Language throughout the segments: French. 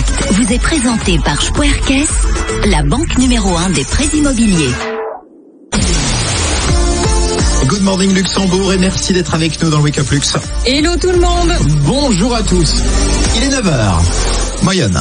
Contact vous est présenté par Squarecaisse, la banque numéro 1 des prêts immobiliers. Good morning Luxembourg et merci d'être avec nous dans le Wake Up Lux. Hello tout le monde. Bonjour à tous. Il est 9h. Moyenne.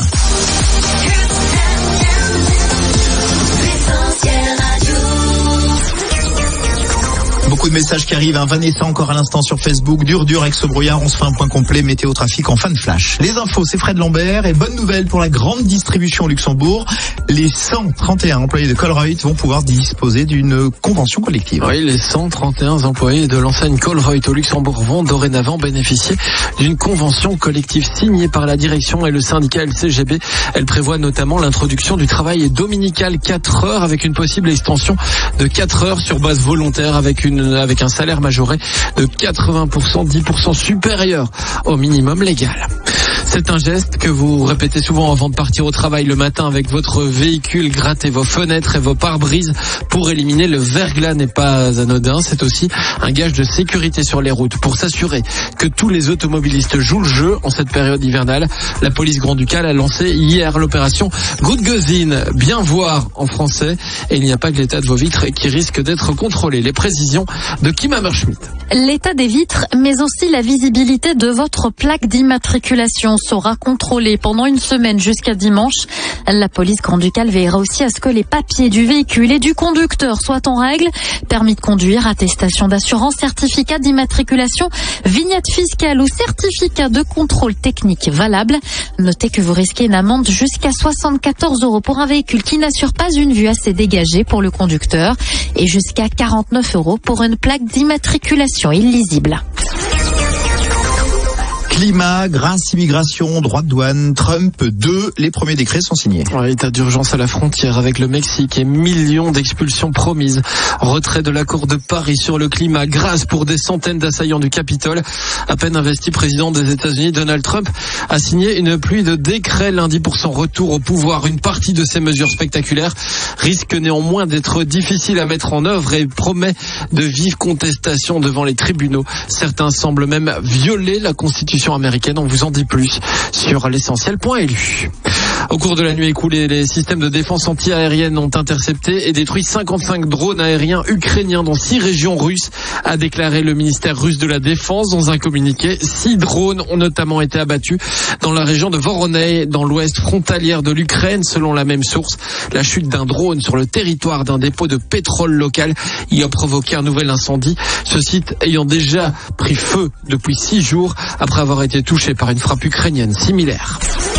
Beaucoup de messages qui arrivent. Vanessa encore à l'instant sur Facebook. Dur avec ce brouillard. On se fait un point complet météo trafic en fin de flash. Les infos, c'est Fred Lambert. Et bonne nouvelle pour la grande distribution au Luxembourg. Les 131 employés de Colruyt vont pouvoir disposer d'une convention collective. Oui, les 131 employés de l'enseigne Colruyt au Luxembourg vont dorénavant bénéficier d'une convention collective signée par la direction et le syndicat LCGB. Elle prévoit notamment l'introduction du travail dominical 4 heures avec une possible extension de 4 heures sur base volontaire avec un salaire majoré de 80%, 10% supérieur au minimum légal. C'est un geste que vous répétez souvent avant de partir au travail le matin avec votre véhicule. Grattez vos fenêtres et vos pare-brises pour éliminer le verglas n'est pas anodin. C'est aussi un gage de sécurité sur les routes. Pour s'assurer que tous les automobilistes jouent le jeu en cette période hivernale, la police Grand-Ducale a lancé hier l'opération Gut gesehen, bien voir en français. Et il n'y a pas que l'état de vos vitres qui risque d'être contrôlé. Les précisions de Kim Hammerschmidt. L'état des vitres, mais aussi la visibilité de votre plaque d'immatriculation sera contrôlée pendant une semaine jusqu'à dimanche. La police Grand-Ducale veillera aussi à ce que les papiers du véhicule et du conducteur soient en règle. Permis de conduire, attestation d'assurance, certificat d'immatriculation, vignette fiscale ou certificat de contrôle technique valable. Notez que vous risquez une amende jusqu'à 74 € pour un véhicule qui n'assure pas une vue assez dégagée pour le conducteur et jusqu'à 49 € pour une plaque d'immatriculation illisible. Climat, grâce, immigration, droit de douane, Trump 2, les premiers décrets sont signés. État d'urgence à la frontière avec le Mexique et millions d'expulsions promises. Retrait de l'accord de Paris sur le climat, grâce pour des centaines d'assaillants du Capitole. À peine investi président des États-Unis, Donald Trump a signé une pluie de décrets lundi pour son retour au pouvoir. Une partie de ces mesures spectaculaires risque néanmoins d'être difficile à mettre en œuvre et promet de vives contestations devant les tribunaux. Certains semblent même violer la Constitution américaine. On vous en dit plus sur l'essentiel.lu. Au cours de la nuit écoulée, les systèmes de défense anti-aérienne ont intercepté et détruit 55 drones aériens ukrainiens dans 6 régions russes, a déclaré le ministère russe de la Défense dans un communiqué. 6 drones ont notamment été abattus dans la région de Voronezh, dans l'ouest frontalière de l'Ukraine, selon la même source. La chute d'un drone sur le territoire d'un dépôt de pétrole local y a provoqué un nouvel incendie. Ce site ayant déjà pris feu depuis 6 jours après avoir été touché par une frappe ukrainienne similaire.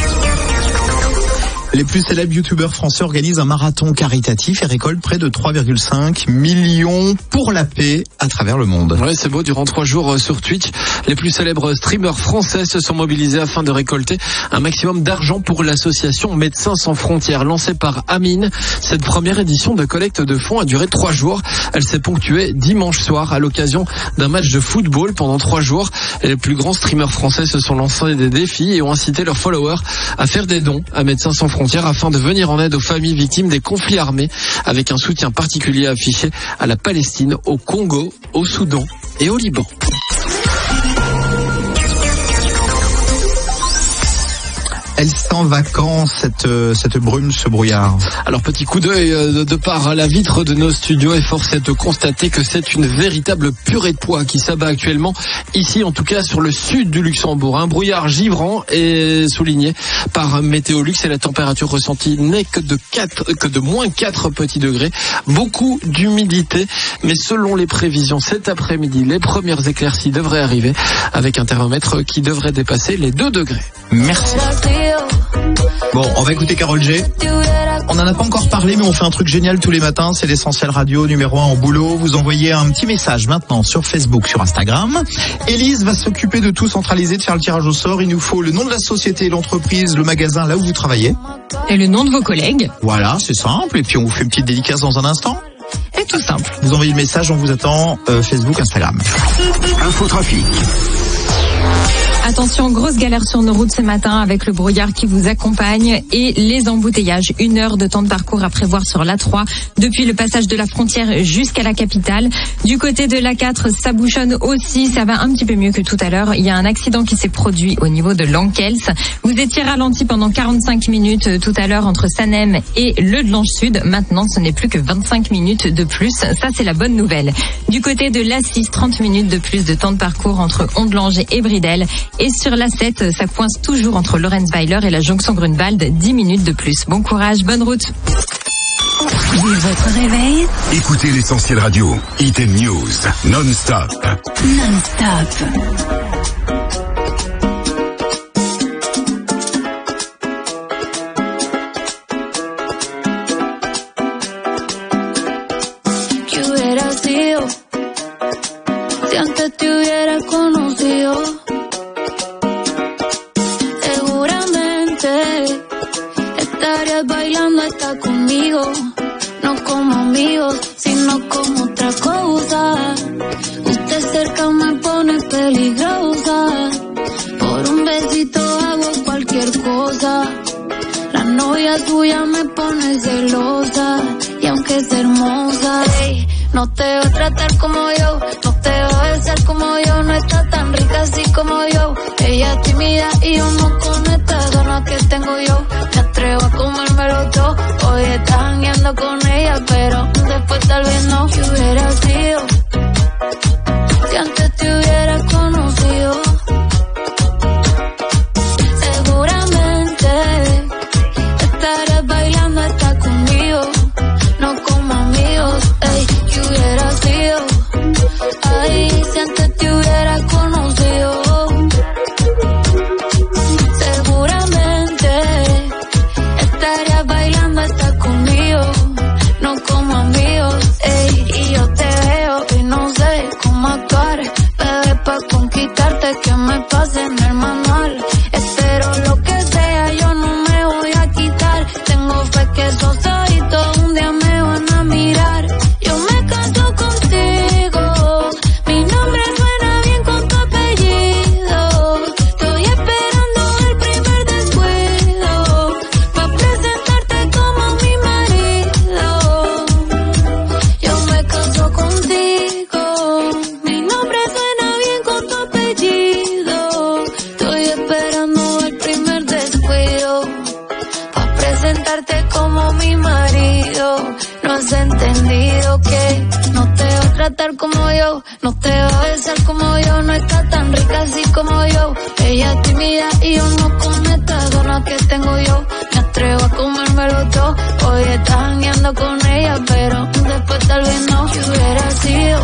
Les plus célèbres youtubeurs français organisent un marathon caritatif et récoltent près de 3,5 millions pour la paix à travers le monde. Ouais, c'est beau. Durant 3 jours sur Twitch, les plus célèbres streamers français se sont mobilisés afin de récolter un maximum d'argent pour l'association Médecins sans frontières lancée par Amine. Cette première édition de collecte de fonds a duré 3 jours. Elle s'est ponctuée dimanche soir à l'occasion d'un match de football pendant 3 jours. Les plus grands streamers français se sont lancés des défis et ont incité leurs followers à faire des dons à Médecins sans frontières afin de venir en aide aux familles victimes des conflits armés, avec un soutien particulier affiché à la Palestine, au Congo, au Soudan et au Liban. Elle sent vacant cette brume, ce brouillard. Alors petit coup d'œil de par la vitre de nos studios et force est de constater que c'est une véritable purée de pois qui s'abat actuellement ici, en tout cas sur le sud du Luxembourg. Un brouillard givrant est souligné par Météolux et la température ressentie n'est que de moins 4 petits degrés. Beaucoup d'humidité, mais selon les prévisions cet après-midi, les premières éclaircies devraient arriver avec un thermomètre qui devrait dépasser les 2 degrés. Merci. Bon, on va écouter Karol G. On n'en a pas encore parlé, mais on fait un truc génial tous les matins. C'est l'essentiel radio numéro 1 en boulot. Vous envoyez un petit message maintenant sur Facebook, sur Instagram. Élise va s'occuper de tout centraliser, de faire le tirage au sort. Il nous faut le nom de la société, l'entreprise, le magasin, là où vous travaillez. Et le nom de vos collègues. Voilà, c'est simple. Et puis on vous fait une petite dédicace dans un instant. Et tout simple. Vous envoyez le message, on vous attend Facebook, Instagram. Infotrafic. Attention, grosse galère sur nos routes ce matin avec le brouillard qui vous accompagne et les embouteillages. 1 heure de temps de parcours à prévoir sur l'A3 depuis le passage de la frontière jusqu'à la capitale. Du côté de l'A4, ça bouchonne aussi, ça va un petit peu mieux que tout à l'heure. Il y a un accident qui s'est produit au niveau de Lankels. Vous étiez ralenti pendant 45 minutes tout à l'heure entre Sanem et le Delange Sud. Maintenant, ce n'est plus que 25 minutes de plus. Ça, c'est la bonne nouvelle. Du côté de l'A6, 30 minutes de plus de temps de parcours entre Ondelange et Bridel. Et sur l'A7, ça coince toujours entre Lorenzweiler et la jonction Grunewald, 10 minutes de plus. Bon courage, bonne route. Dès votre réveil, écoutez l'Essentiel Radio, Hit & News, non-stop. non-stop. Si antes te hubiera conocido, seguramente estarías bailando hasta conmigo, no como amigos, sino como otra cosa. Usted cerca me pone peligrosa, por un besito hago cualquier cosa. La novia tuya me pone celosa, y aunque es hermosa, hey, no te va a tratar como yo, no te va a besar como yo, no está tan rica así como yo. Ella es tímida y yo no con estas ganas que tengo yo. Me atrevo a comérmelo todo, hoy estás jangueando con ella, pero después tal vez no. ¿Qué hubiera sido si antes te hubiera conocido? Seguramente estarías bailando hasta conmigo, no como amigos, ey. ¿Qué hubiera sido? Ay, si antes te hubiera conocido. Seguramente estarías bailando hasta conmigo, no como amigos, ey. Y yo te veo y no sé cómo actuar, bebé, pa' conquistarte que me pasen el manual. Espero lo que sea, yo no me voy a quitar. Tengo fe que esos ojitos un día me van a mirar. Yo me caso contigo, mi nombre suena bien con tu apellido. Estoy esperando el primer descuido, pa' presentarte como mi marido. Yo me caso contigo, mi nombre suena bien con tu apellido. Estoy esperando el primer descuido, pa' presentarte como mi marido. No has entendido que no te va a tratar como yo, no te va a besar como yo, no está tan rica así como yo. Ella es tímida y yo no con estas ganas que tengo yo. Me atrevo a comérmelo todo, hoy estás jangueando con ella, pero después tal vez no. ¿Qué hubiera sido?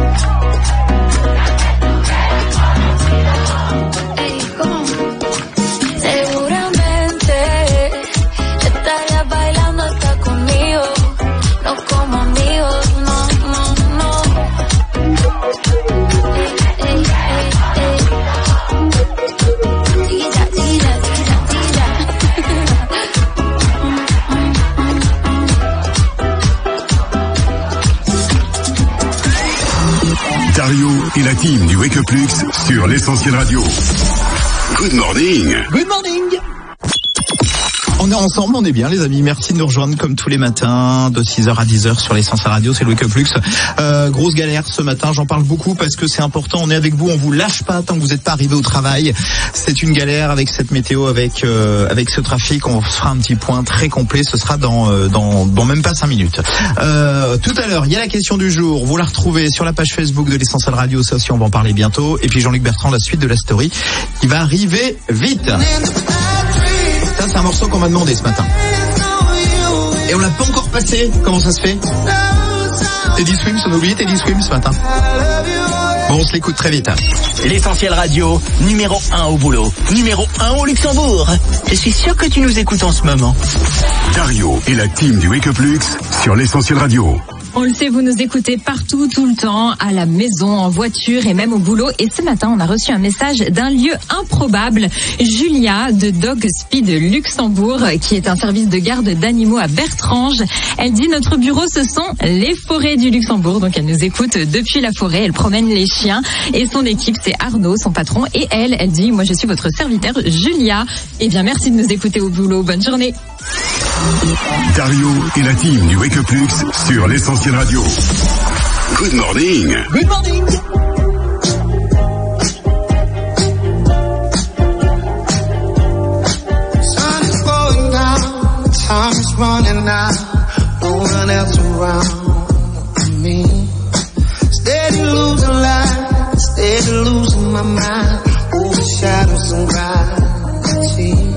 Ey, ¿cómo? Seguramente estarías bailando hasta conmigo, no como amigos, no, no, no. Ey, ey, ey, ey. Tira, tira, tira, tira. Dario et la team du Wake Up Lux sur l'Essentiel Radio. Good morning. Good morning. On est ensemble, on est bien les amis, merci de nous rejoindre comme tous les matins de 6h à 10h sur l'Essentiel Radio, c'est le Wake Up Lux. Grosse galère ce matin, j'en parle beaucoup parce que c'est important, on est avec vous, on vous lâche pas tant que vous n'êtes pas arrivé au travail. C'est une galère avec cette météo, avec ce trafic, on fera un petit point très complet, ce sera dans même pas 5 minutes. Tout à l'heure, il y a la question du jour, vous la retrouvez sur la page Facebook de l'Essentiel Radio, ça aussi on va en parler bientôt. Et puis Jean-Luc Bertrand, la suite de la story qui va arriver vite. Ça, c'est un morceau qu'on m'a demandé ce matin. Et on l'a pas encore passé. Comment ça se fait? Teddy Swims, on a oublié Teddy Swims ce matin. Bon, on se l'écoute très vite. L'Essentiel Radio, numéro 1 au boulot, numéro 1 au Luxembourg. Je suis sûr que tu nous écoutes en ce moment. Dario et la team du Wake Up Lux sur l'Essentiel Radio. On le sait, vous nous écoutez partout, tout le temps, à la maison, en voiture et même au boulot. Et ce matin, on a reçu un message d'un lieu improbable. Julia de Dog Speed Luxembourg, qui est un service de garde d'animaux à Bertrange. Elle dit: notre bureau, ce sont les forêts du Luxembourg. Donc elle nous écoute depuis la forêt, elle promène les chiens. Et son équipe, c'est Arnaud, son patron. Et elle dit: moi je suis votre serviteur Julia. Eh bien merci de nous écouter au boulot. Bonne journée. Dario et la team du Wake Up Lux sur l'Essentiel Radio. Good morning. Good morning. Sun is going down, time is running out, no one else around me. Steady losing light, steady losing my mind, over shadows and gravity.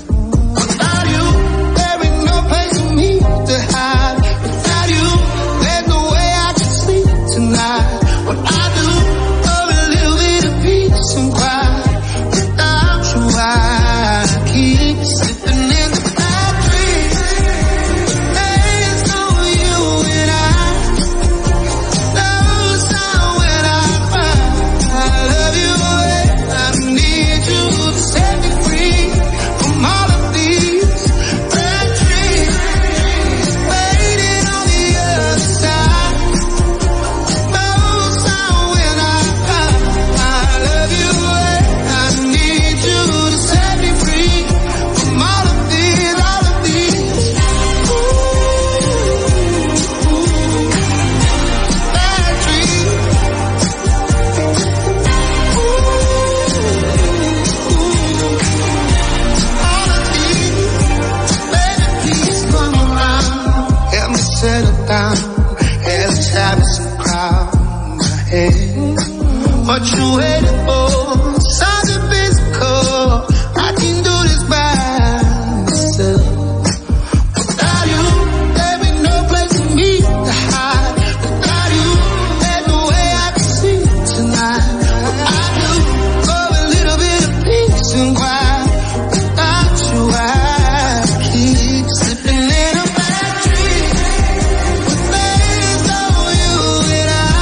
What you waiting for? Something physical. I can do this by myself. Without you, there ain't no place for me to hide. Without you, there's no way I can sleep tonight. What I do for a little bit of peace and quiet. Without you, I keep slipping in a bad dream. But there's no you and I.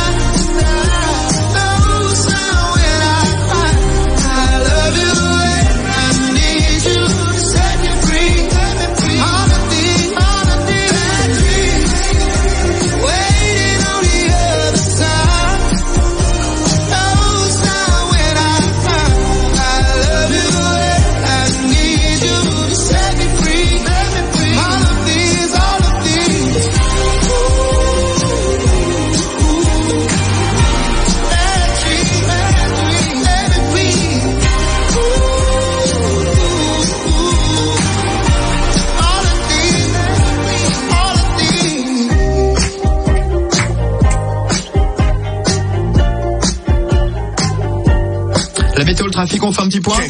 La météo, le trafic, on fait un petit point.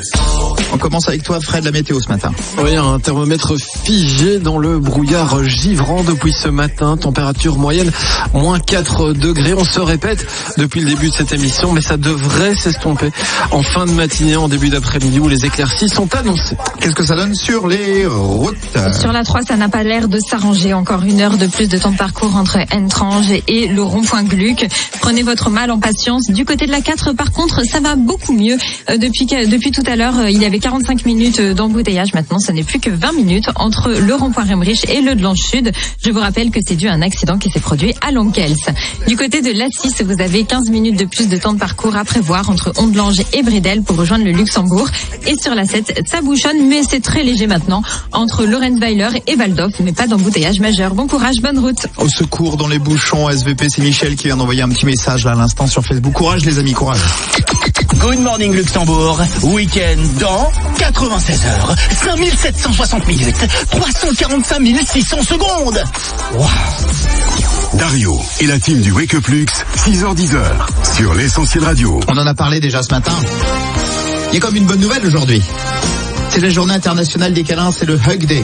On commence avec toi, Fred, la météo ce matin. Oui, un thermomètre figé dans le brouillard givrant depuis ce matin. Température moyenne, moins 4 degrés. On se répète depuis le début de cette émission, mais ça devrait s'estomper en fin de matinée, en début d'après-midi où les éclaircies sont annoncées. Qu'est-ce que ça donne sur les routes? Sur la 3, ça n'a pas l'air de s'arranger. Encore 1 heure de plus de temps de parcours entre Entrange et le rond-point Gluck. Prenez votre mal en patience. Du côté de la 4, par contre, ça va beaucoup mieux. Depuis tout à l'heure, il y avait 45 minutes d'embouteillage. Maintenant, ce n'est plus que 20 minutes entre le rond-point Remrich et le Delange Sud. Je vous rappelle que c'est dû à un accident qui s'est produit à Lonkels. Du côté de l'A6, vous avez 15 minutes de plus de temps de parcours à prévoir entre Ondelange et Bredel pour rejoindre le Luxembourg. Et sur la 7, ça bouchonne, mais c'est très léger maintenant entre Lorenzweiler et Waldorf, mais pas d'embouteillage majeur. Bon courage, bonne route. Au secours dans les bouchons, SVP, c'est Michel qui vient d'envoyer un petit message là à l'instant sur Facebook. Courage les amis, courage. Good morning Luxembourg, week-end dans 96 heures, 5760 minutes, 345 600 secondes. Wow. Dario et la team du Wake Up Lux, 6h-10h, sur l'Essentiel Radio. On en a parlé déjà ce matin. Il y a comme une bonne nouvelle aujourd'hui. C'est la journée internationale des câlins, c'est le Hug Day.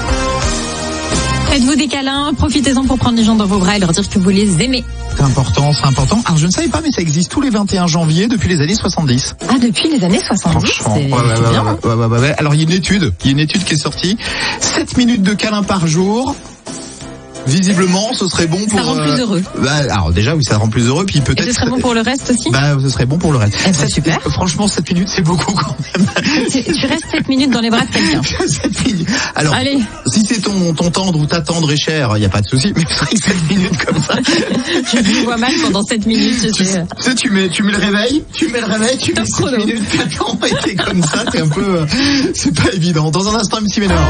Faites-vous des câlins, profitez-en pour prendre les gens dans vos bras et leur dire que vous les aimez. C'est important, c'est important. Alors je ne savais pas, mais ça existe tous les 21 janvier depuis les années 70. Ah, depuis les années 70, c'est bien. Ouais. Alors il y a une étude qui est sortie. 7 minutes de câlins par jour. visiblement, ce serait bon pour... Ça rend plus heureux. Alors déjà, oui, ça rend plus heureux, puis peut-être... Et ce serait bon pour le reste aussi? Ce serait bon pour le reste. Super. Franchement, 7 minutes, c'est beaucoup quand même. Tu restes 7 minutes dans les bras de quelqu'un. 7 minutes. Alors, allez. Si c'est ton tendre ou ta tendre est cher, il n'y a pas de souci, mais c'est vrai que 7 minutes comme ça... Je me vois mal pendant 7 minutes. Tu mets le réveil, tu mets 7 minutes, t'attends, et t'es comme ça, c'est un peu... c'est pas évident. Dans un instant, MC Ménard.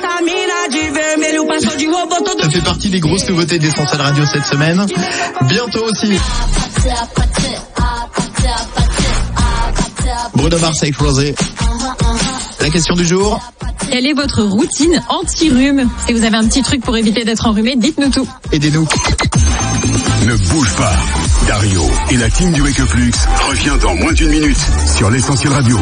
Ça fait partie des grosses nouveautés d'Essentiel Radio cette semaine. Bientôt aussi. Bruno Mars avec Rosé. La question du jour. Quelle est votre routine anti-rhume? Si vous avez un petit truc pour éviter d'être enrhumé, dites-nous tout. Aidez-nous. Ne bouge pas. Dario et la team du Wake Up Lux revient dans moins d'1 minute sur l'Essentiel Radio.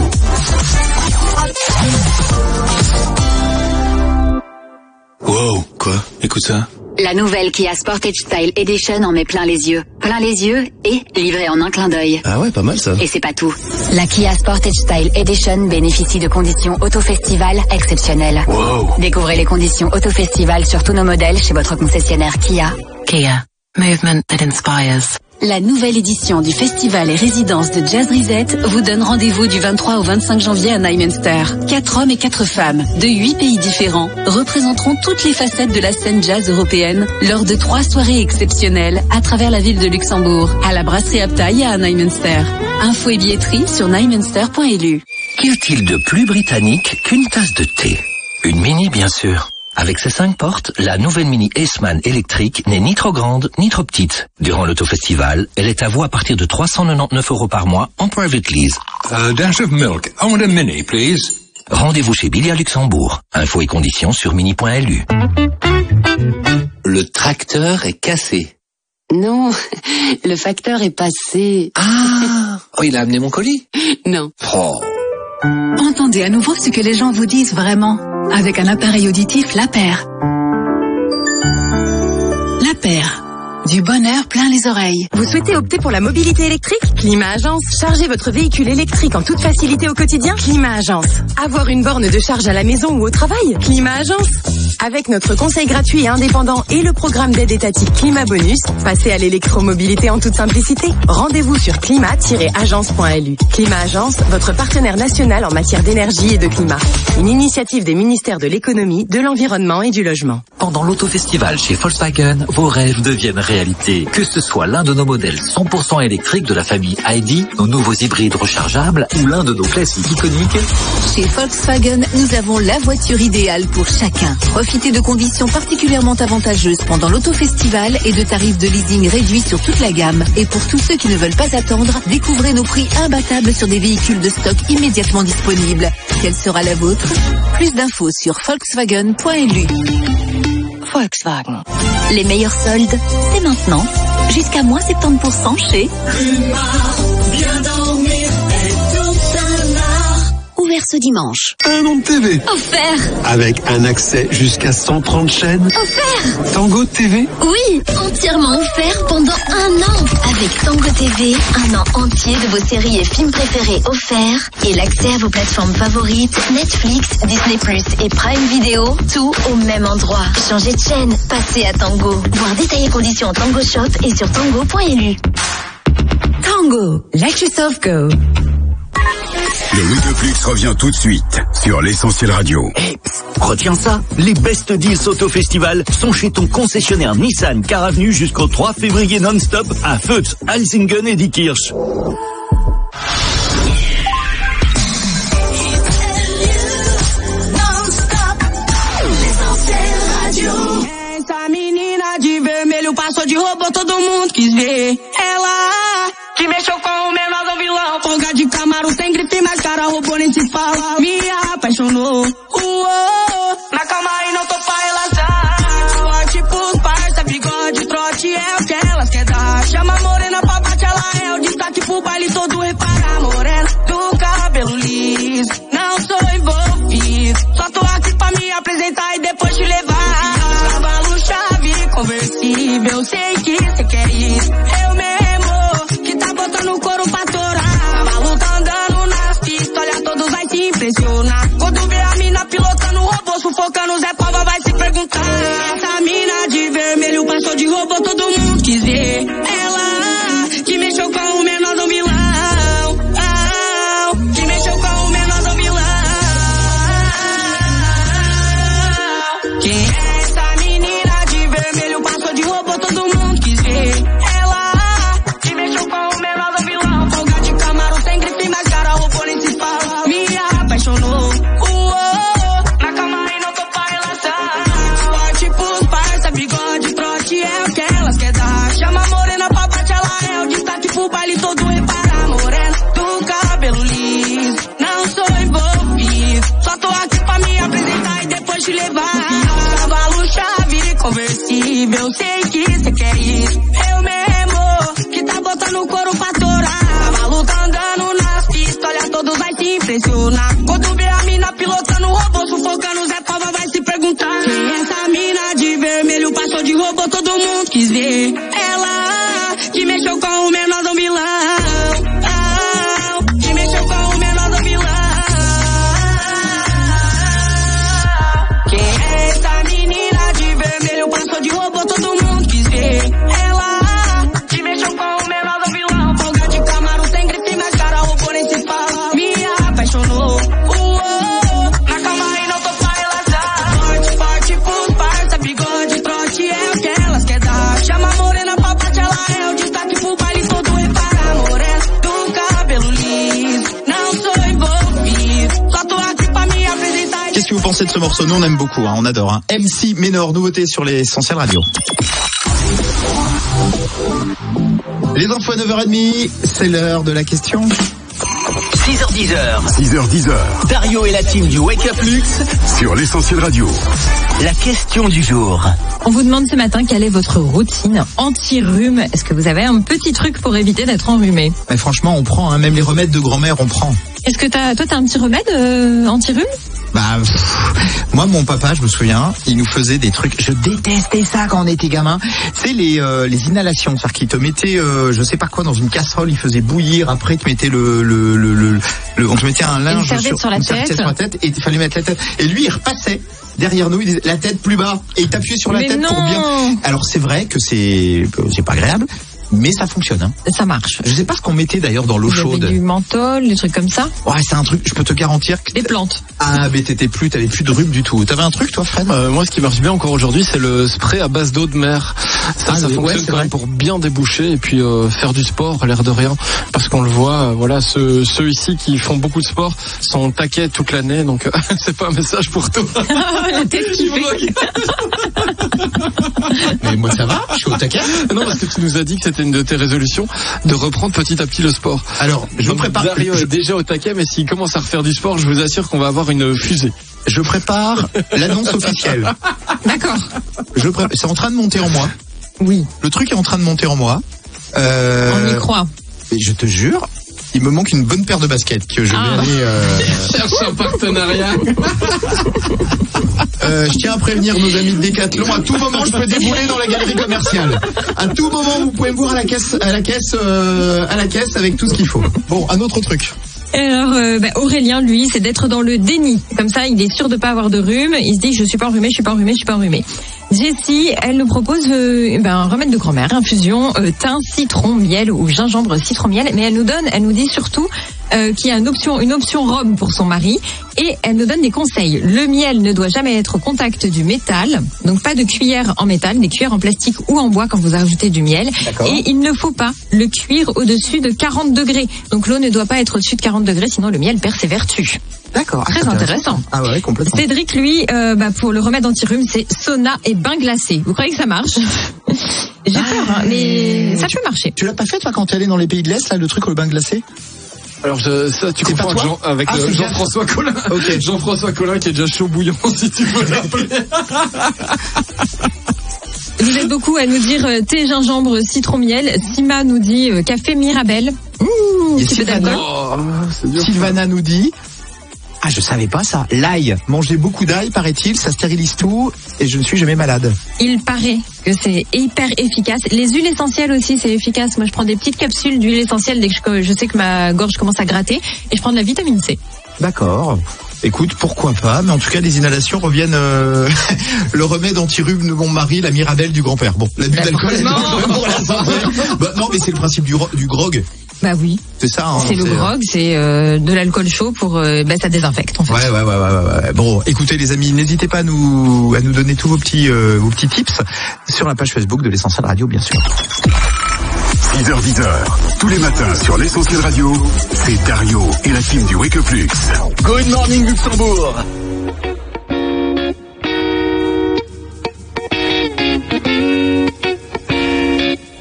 Wow, quoi? Écoute ça. La nouvelle Kia Sportage Style Edition en met plein les yeux. Plein les yeux et livré en un clin d'œil. Ah ouais, pas mal ça. Et c'est pas tout. La Kia Sportage Style Edition bénéficie de conditions auto-festival exceptionnelles. Wow. Découvrez les conditions auto-festival sur tous nos modèles chez votre concessionnaire Kia. Kia. Movement that inspires. La nouvelle édition du festival et résidence de Jazz Reset vous donne rendez-vous du 23 au 25 janvier à Nymenster. 4 hommes et 4 femmes de 8 pays différents représenteront toutes les facettes de la scène jazz européenne lors de 3 soirées exceptionnelles à travers la ville de Luxembourg, à la brasserie Abtaï et à Nymenster. Infos et billetterie sur nymenster.lu. Qu'y a-t-il de plus britannique qu'une tasse de thé? Une Mini, bien sûr. Avec ses 5 portes, la nouvelle Mini Aceman électrique n'est ni trop grande, ni trop petite. Durant l'autofestival, elle est à vous à partir de 399 € par mois en private lease. A dash of milk. I want a Mini, please. Rendez-vous chez Billy à Luxembourg. Infos et conditions sur mini.lu. Le tracteur est cassé. Non, le facteur est passé. Ah, oh, il a amené mon colis? Non. Oh. Entendez à nouveau ce que les gens vous disent vraiment avec un appareil auditif La Paire. La Paire. Du bonheur plein les oreilles. Vous souhaitez opter pour la mobilité électrique? Climat Agence. Chargez votre véhicule électrique en toute facilité au quotidien? Climat Agence. Avoir une borne de charge à la maison ou au travail? Climat Agence. Avec notre conseil gratuit et indépendant et le programme d'aide étatique Climat Bonus, passez à l'électromobilité en toute simplicité. Rendez-vous sur climat-agence.lu. Climat Agence, votre partenaire national en matière d'énergie et de climat. Une initiative des ministères de l'économie, de l'environnement et du logement. Pendant l'autofestival chez Volkswagen, vos rêves deviennent réalité. Que ce soit l'un de nos modèles 100% électriques de la famille ID, nos nouveaux hybrides rechargeables ou l'un de nos classiques iconiques. Chez Volkswagen, nous avons la voiture idéale pour chacun. Profitez de conditions particulièrement avantageuses pendant l'autofestival et de tarifs de leasing réduits sur toute la gamme. Et pour tous ceux qui ne veulent pas attendre, découvrez nos prix imbattables sur des véhicules de stock immédiatement disponibles. Quelle sera la vôtre? Plus d'infos sur volkswagen.lu. Volkswagen. Les meilleurs soldes, c'est maintenant. Jusqu'à moins 70% chez... Bien dormir et tout Ouvert ce dimanche. Un an de TV. Offert. Avec un accès jusqu'à 130 chaînes. Offert. Tango TV. Oui, entièrement offert pendant 1 an. Avec Tango TV, 1 an entier de vos séries et films préférés offerts. Et l'accès à vos plateformes favorites, Netflix, Disney+, et Prime Video, tout au même endroit. Changez de chaîne, passez à Tango. Voir détaillées conditions en Tango Shop et sur tango.lu. Tango, let yourself go. Le Wake Up Lux revient tout de suite sur l'Essentiel Radio. Retiens ça, les Best Deals Auto Festival sont chez ton concessionnaire Nissan Car Avenue jusqu'au 3 février non-stop à Feutz, Alsingen et Diekirch. Essa menina de vermelho passou de robô, todo mundo quis ver. Ela que mexeu com o menor do vilão. Folga de Camaro sem grife, mas cara robô nem se fala. Me apaixonou. Na cama e não tô pra relaxar. Forte pros parça, bigode, trote é o que elas quer dar. Chama a morena pra bate, ela é o destaque pro baile todo. Repara, morena do cabelo liso. Não sou envolvido, só tô aqui pra me apresentar e depois te levar. Cavalo chave, conversível, sei que cê quer isso. Eu mesmo, que tá botando o couro pra torar. Cavalo tá andando nas pistas, olha todos vai se impressionar. Quando vê a mina pilotando o robô, sufocando Zé Pava vai se perguntar. Essa mina de vermelho Só tô aqui pra me apresentar e depois te levar. Cavalo chave conversível, sei que cê quer isso. Eu mesmo, que tá botando o couro pra torar. Cavalo tá andando nas pistas, olha todos vai se impressionar. Quando vê a mina pilotando o robô, sufocando Zé Palma vai se perguntar. Quem é essa mina de vermelho, passou de robô, todo mundo quis ver. Ela, que mexeu com o menor do vilão. Que mexeu com o menor do vilão. Quem é essa menina de vermelho, passou de robô, todo mundo quis ver. Ela, que mexeu com o menor do vilão. Folga de Camaro, sem grife na cara, robô nem se fala. Me apaixonou. Na cama e não tô pra relaxar. Forte, forte, pros parça, bigode, trote é o que elas quer dar. Chama a morena pra parte, ela é o destaque pro baile todo. Repara, morena do cabelo liso. Não sou envolvido, só tô aqui pra me apresentar. Qu'est-ce que vous pensez de ce morceau? Nous on aime beaucoup, hein, on adore. Hein. MC Ménor, nouveauté sur les Essentiel Radio. Les infos à 9h30, c'est l'heure de la question. 6h10. 6h10. Dario et la team du Wake Up Luxe Sur l'Essentiel Radio. La question du jour. On vous demande ce matin quelle est votre routine anti-rhume. Est-ce que vous avez un petit truc pour éviter d'être enrhumé? Mais franchement, on prend, hein, même les remèdes de grand-mère, on prend. Est-ce que toi t'as un petit remède anti-rhume? Bah, moi, mon papa, je me souviens, il nous faisait des trucs. Je détestais ça quand on était gamin. C'est les inhalations, c'est-à-dire qu'il te mettait, je sais pas quoi, dans une casserole, il faisait bouillir. Après, il te mettait on te mettait un linge sur la tête, et il fallait mettre la tête. Et lui, il repassait derrière nous, il disait la tête plus bas, et il t'appuyait sur la tête pour bien. Alors c'est vrai que c'est pas agréable. Mais ça fonctionne, hein. Ça marche. Je sais pas ce qu'on mettait d'ailleurs dans l'eau chaude. Du menthol, des trucs comme ça. Ouais, c'est un truc, je peux te garantir que... Des plantes. Ah, mais t'avais plus de rhume du tout. T'avais un truc, toi, Fred? Moi, ce qui marche bien encore aujourd'hui, c'est le spray à base d'eau de mer. Ça fonctionne quand même pour bien déboucher et puis faire du sport, l'air de rien. Parce qu'on le voit, voilà, ceux ici qui font beaucoup de sport sont au taquet toute l'année, donc c'est pas un message pour toi. La tête qui fait. Mais moi, ça va, je suis au taquet. Non, parce que tu nous as dit que c'était une de tes résolutions de reprendre petit à petit le sport. Alors, je me prépare. Dario est déjà au taquet, mais s'il commence à refaire du sport, je vous assure qu'on va avoir une fusée. Je prépare l'annonce officielle. D'accord. C'est en train de monter en moi. Oui. Le truc est en train de monter en moi. On y croit. Et je te jure, il me manque une bonne paire de baskets que je vais aller... Cherche un partenariat. Je tiens à prévenir nos amis de Decathlon. À tout moment, je peux débouler dans la galerie commerciale. À tout moment, vous pouvez me voir à la caisse avec tout ce qu'il faut. Bon, un autre truc. Alors, Aurélien, lui, c'est d'être dans le déni. Comme ça, il est sûr de pas avoir de rhume. Il se dit, je suis pas enrhumé. Jessie, elle nous propose un remède de grand-mère, infusion, thym, citron, miel ou gingembre, citron, miel. Mais elle nous dit surtout qu'il y a une option rhum pour son mari. Et elle nous donne des conseils. Le miel ne doit jamais être au contact du métal. Donc pas de cuillère en métal, des cuillères en plastique ou en bois quand vous ajoutez du miel. D'accord. Et il ne faut pas le cuire au-dessus de 40 degrés. Donc l'eau ne doit pas être au-dessus de 40 degrés, sinon le miel perd ses vertus. D'accord. Très intéressant. Ah ouais, complètement. Cédric, lui, pour le remède anti-rhume, c'est sauna et bain glacé. Vous croyez que ça marche? J'ai peur, hein, mais ça peut marcher. Tu l'as pas fait, toi, quand t'es allé dans les pays de l'Est, là, le truc au bain glacé? Alors ça, tu comprends avec Jean-François Collin. Okay. Jean-François Collin qui est déjà chaud bouillant, si tu veux l'appeler. Vous êtes beaucoup à nous dire thé, gingembre, citron, miel. Sima nous dit café Mirabelle. Sylvana nous dit... Ah, je savais pas ça. L'ail. Manger beaucoup d'ail, paraît-il, ça stérilise tout et je ne suis jamais malade. Il paraît que c'est hyper efficace. Les huiles essentielles aussi, c'est efficace. Moi, je prends des petites capsules d'huile essentielle dès que je sais que ma gorge commence à gratter et je prends de la vitamine C. D'accord. Écoute, pourquoi pas, mais en tout cas, les inhalations reviennent... le remède anti-rhume de mon mari, la Mirabelle du grand-père. Bon, l'abus d'alcool, c'est pour la santé. Non, mais c'est le principe du grog. Bah oui. C'est ça. Hein, c'est le grog, c'est de l'alcool chaud pour ça désinfecte en fait. Ouais. Bon, écoutez les amis, n'hésitez pas à nous donner tous vos petits tips sur la page Facebook de l'Essentiel Radio, bien sûr. 6h10, tous les matins sur l'Essentiel Radio, c'est Dario et la team du Wake Up Luxe. Good morning Luxembourg.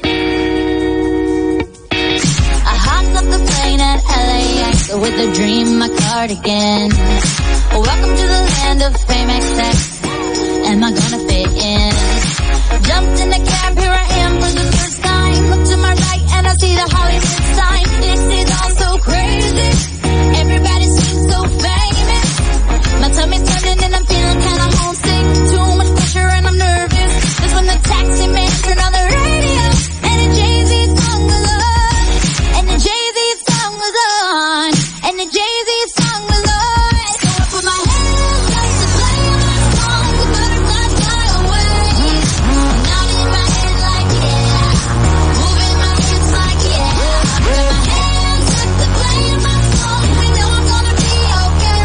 With a dream in my cardigan. Welcome to the land of fame excess. Am I gonna fit in? Jumped in the cab, here I am for the first time. Look to my right and I see the Hollywood sign. This is all so crazy. Everybody seems so famous. My tummy's turning and I'm feeling kinda homesick. Too much pressure and I'm nervous. That's when the taxi man turned on the radio and the Jay-Z song was on. And the Jay-Z song was on. And the Jay-Z song was on. So I put my hands up to play my song. The butterflies fly away. Nodding in my head like yeah. Moving my hips like yeah. Put my hands up to play my song. We know I'm gonna be okay.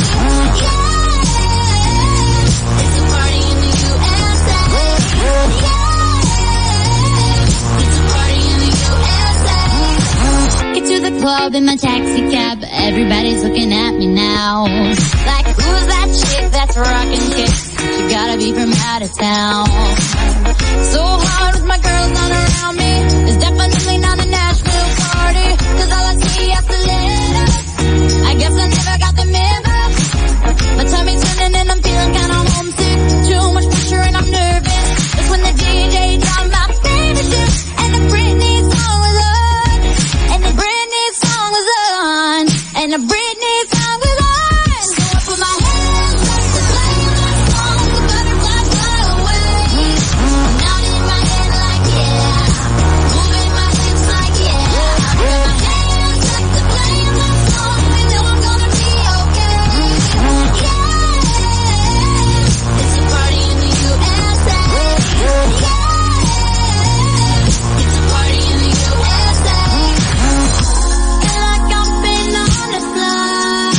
Yeah. It's a party in the USA. Yeah. It's a party in the USA. Get to the club in my taxi cab. Everybody's looking at me now. Like, who's that chick that's rockin' kicks? She gotta be from out of town. So hard with my girls not around me. It's definitely not a Nashville party. Cause all I see is the letters. I guess I never got the memo. My tummy's turning and I'm feeling kinda homesick. Too much pressure and I'm nervous. That's when the DJ dropped my favorite tune. And the Britney song was on. And the Britney song was on. And the Britney song was on. So I put my hands up to play my song. The butterflies fly away. Nodding in my head like yeah. Moving my hips like yeah. Put my hands up to play my song. We know I'm gonna be okay. Yeah. It's a party in the USA. Yeah. It's a party in the USA. Feel like I've been on a flight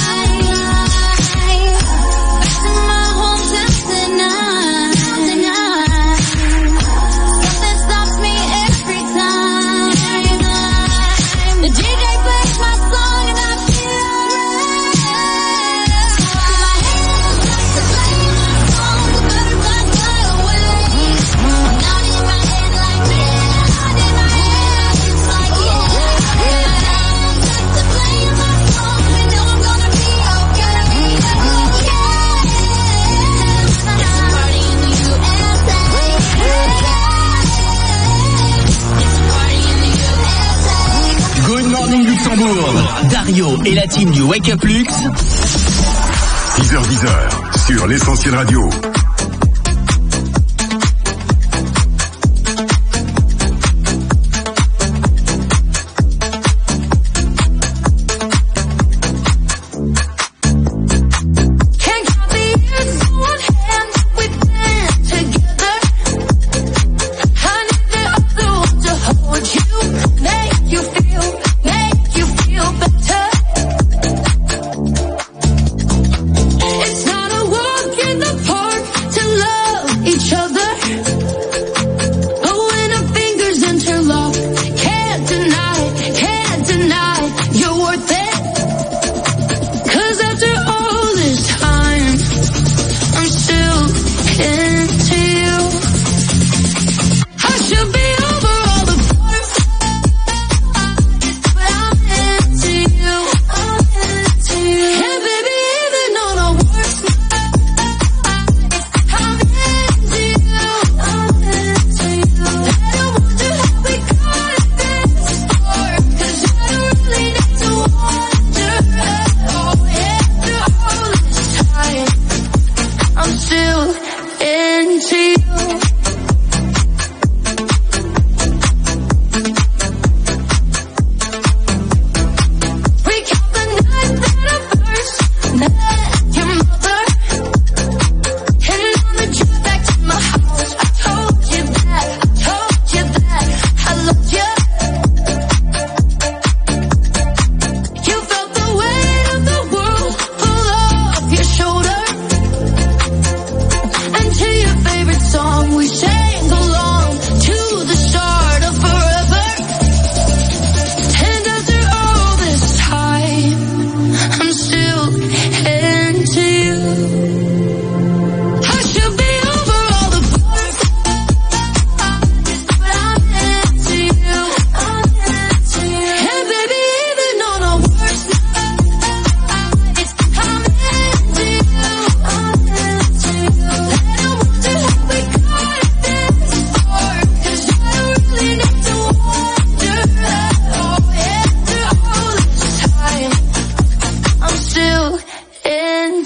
back to my hometown tonight. Something stops me every time. The DJ plays my song and I feel alright. So I put my hands up to play my song. The butterflies fly away. Nodding in my head like yeah. Nodding my head, it's like yeah. Put my hands up to play my song. We know I'm gonna be okay. Yeah. It's a party in the USA. It's a party in the USA. Good morning Luxembourg. Dario et la team du Wake Up Lux. 6h10 sur l'Essentiel Radio. Can't count the years on one hand we've been together. I need the other one to hold you, make you feel better. It's not a walk in the park.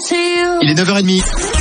Il est 9h30.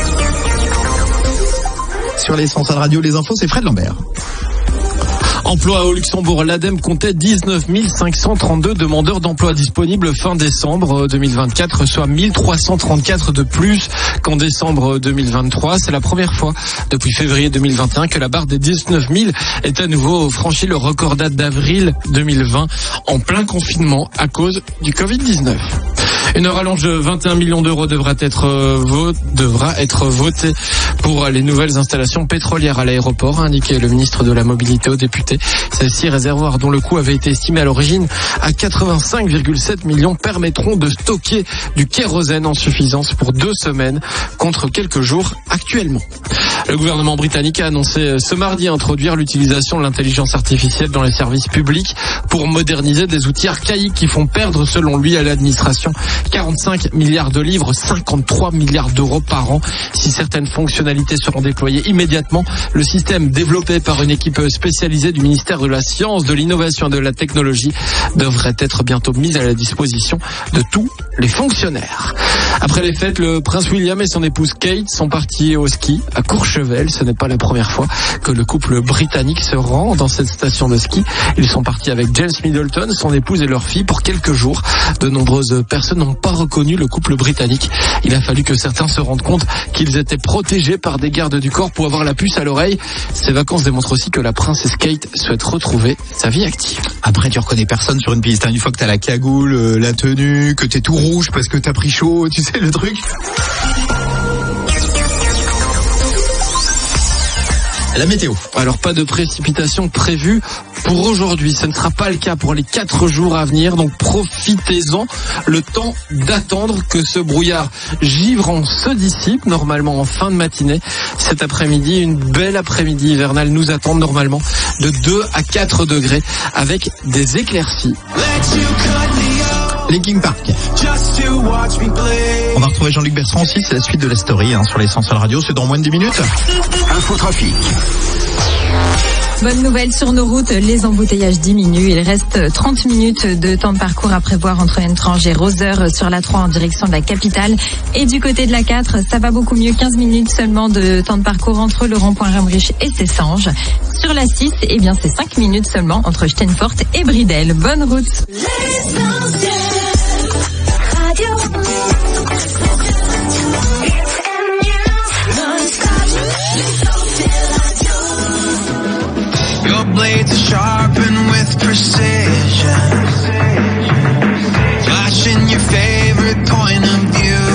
Sur l'Essentiel Radio, les infos, c'est Fred Lambert. Emploi au Luxembourg, l'ADEME comptait 19 532 demandeurs d'emploi disponibles fin décembre 2024, soit 1334 de plus qu'en décembre 2023. C'est la première fois depuis février 2021 que la barre des 19 000 est à nouveau franchie. Le record date d'avril 2020 en plein confinement à cause du Covid-19. Une rallonge de 21 millions d'euros devra être votée pour les nouvelles installations pétrolières à l'aéroport, a indiqué le ministre de la Mobilité aux députés. Ces 6 réservoirs, dont le coût avait été estimé à l'origine à 85,7 millions, permettront de stocker du kérosène en suffisance pour 2 semaines contre quelques jours actuellement. Le gouvernement britannique a annoncé ce mardi introduire l'utilisation de l'intelligence artificielle dans les services publics pour moderniser des outils archaïques qui font perdre, selon lui, à l'administration 45 milliards de livres, 53 milliards d'euros par an. Si certaines fonctionnalités seront déployées immédiatement, le système développé par une équipe spécialisée du ministère de la Science, de l'Innovation et de la Technologie devrait être bientôt mis à la disposition de tous les fonctionnaires. Après les fêtes, le prince William et son épouse Kate sont partis au ski à Courchevel. Ce n'est pas la première fois que le couple britannique se rend dans cette station de ski. Ils sont partis avec James Middleton, son épouse et leur fille pour quelques jours. De nombreuses personnes n'ont pas reconnu le couple britannique. Il a fallu que certains se rendent compte qu'ils étaient protégés par des gardes du corps pour avoir la puce à l'oreille. Ces vacances démontrent aussi que la princesse Kate souhaite retrouver sa vie active. Après, tu reconnais personne sur une piste. Une fois que t'as la cagoule, la tenue, que t'es tout rouge parce que t'as pris chaud, tu sais le truc. La météo. Alors, pas de précipitations prévues pour aujourd'hui. Ce ne sera pas le cas pour les 4 jours à venir. Donc, profitez-en. Le temps d'attendre que ce brouillard givrant se dissipe, normalement en fin de matinée. Cet après-midi, une belle après-midi hivernale nous attend normalement de 2 à 4 degrés avec des éclaircies. Linkin Park. On va retrouver Jean-Luc Bertrand aussi, c'est la suite de la story sur l'Essentiel Radio, c'est dans moins de 10 minutes. Infotrafic. Bonne nouvelle sur nos routes, les embouteillages diminuent. Il reste 30 minutes de temps de parcours à prévoir entre Entrange et Roseheure sur la 3 en direction de la capitale. Et du côté de la 4, ça va beaucoup mieux, 15 minutes seulement de temps de parcours entre le rond-point Rembrich et Cessanges. Sur la 6, eh bien c'est 5 minutes seulement entre Steinfort et Bridel. Bonne route. Your blades are sharpened with precision, flashing your favorite point of view.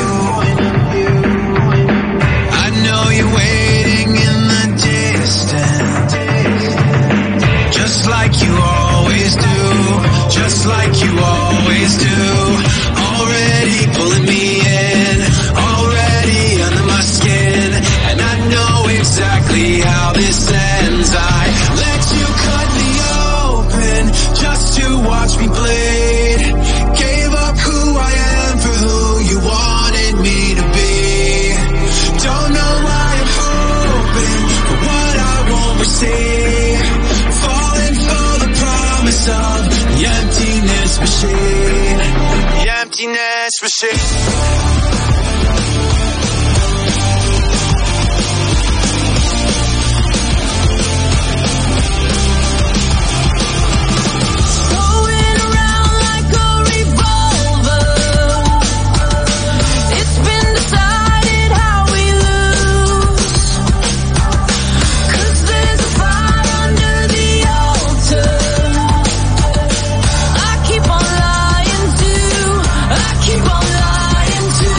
I know you're waiting in the distance, just like you always do, just like you always do. Already pulling me in, already under my skin, and I know exactly how this ends. I let you cut me open just to watch me bleed. Gave up who I am for who you wanted me to be. Don't know why I'm hoping for what I won't receive. Falling for the promise of the emptiness machine. The emptiness machine. Keep on lying to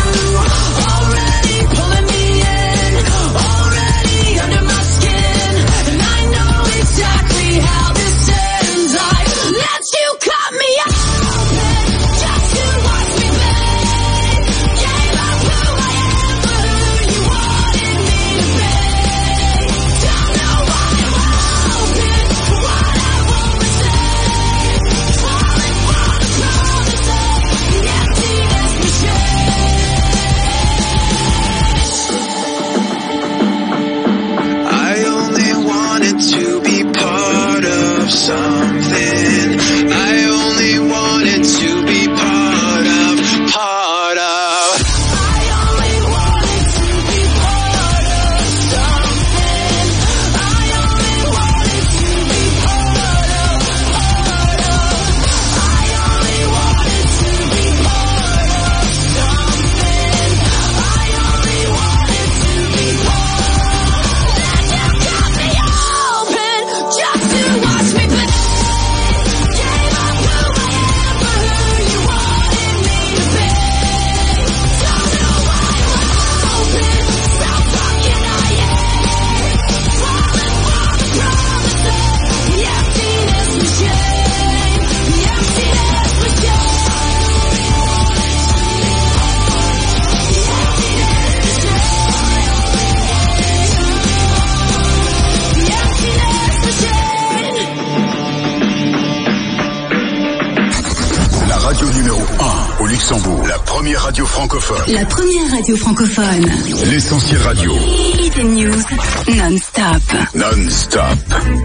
radio francophone. La première radio francophone. L'Essentiel Radio. Hit News non-stop. Non-stop.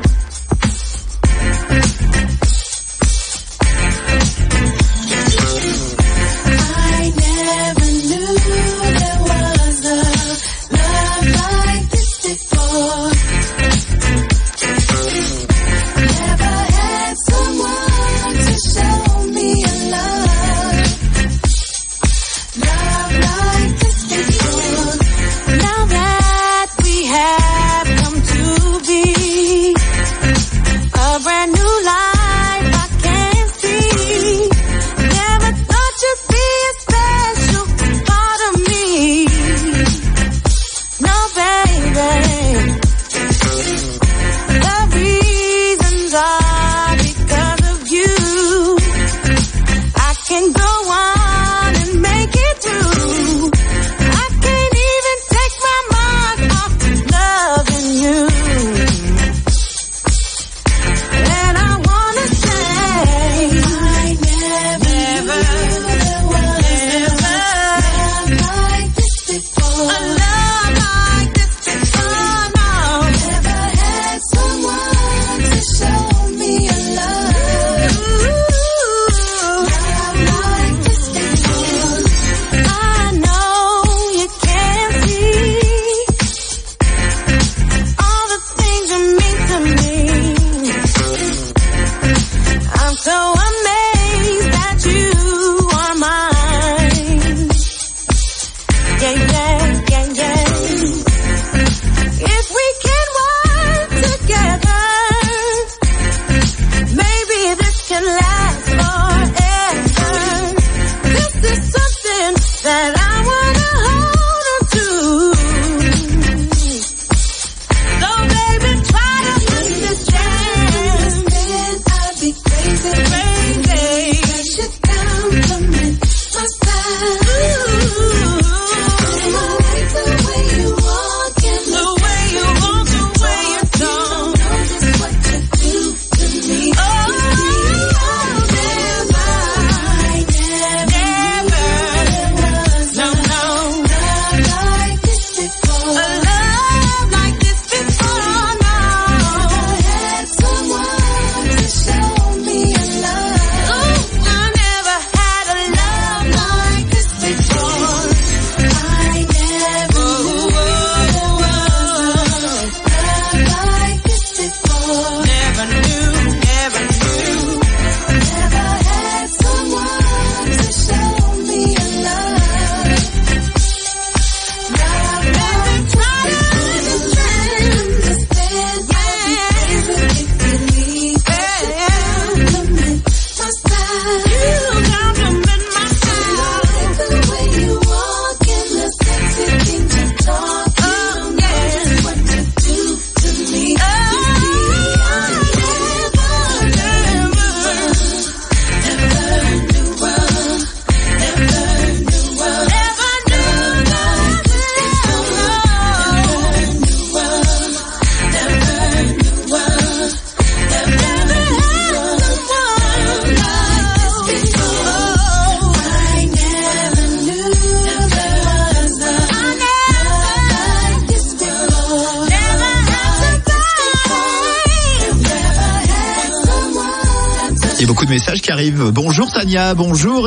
Beaucoup de messages qui arrivent. Bonjour Tania, bonjour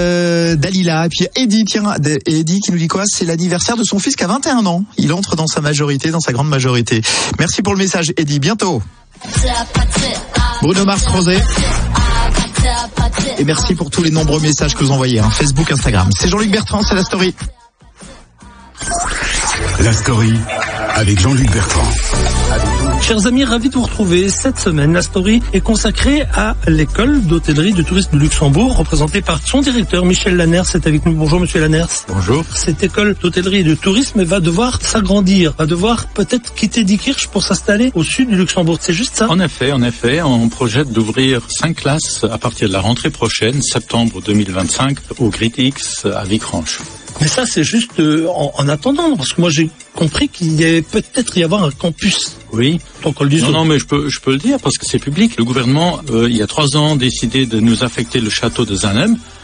Dalila. Et puis Eddie, tiens, Eddie qui nous dit quoi? C'est l'anniversaire de son fils qui a 21 ans. Il entre dans sa majorité, dans sa grande majorité. Merci pour le message Eddie, bientôt. Bruno Mars Rosé. Et merci pour tous les nombreux messages que vous envoyez, hein. Facebook, Instagram. C'est Jean-Luc Bertrand, c'est la story. La story avec Jean-Luc Bertrand. Chers amis, ravi de vous retrouver. Cette semaine, la story est consacrée à l'école d'hôtellerie de tourisme de Luxembourg, représentée par son directeur, Michel Lanners. C'est avec nous. Bonjour, monsieur Lanners. Bonjour. Cette école d'hôtellerie et de tourisme va devoir s'agrandir, va devoir peut-être quitter Diekirch pour s'installer au sud du Luxembourg. C'est juste ça? En effet, on projette d'ouvrir 5 classes à partir de la rentrée prochaine, septembre 2025, au Grit-X à Vicranche. Mais ça, c'est juste en attendant, parce que moi j'ai compris qu'il y avait peut-être y avoir un campus. Oui. Donc on le dit. Non, mais je peux le dire parce que c'est public. Le gouvernement, il y a 3 ans, décidé de nous affecter le château de Zanem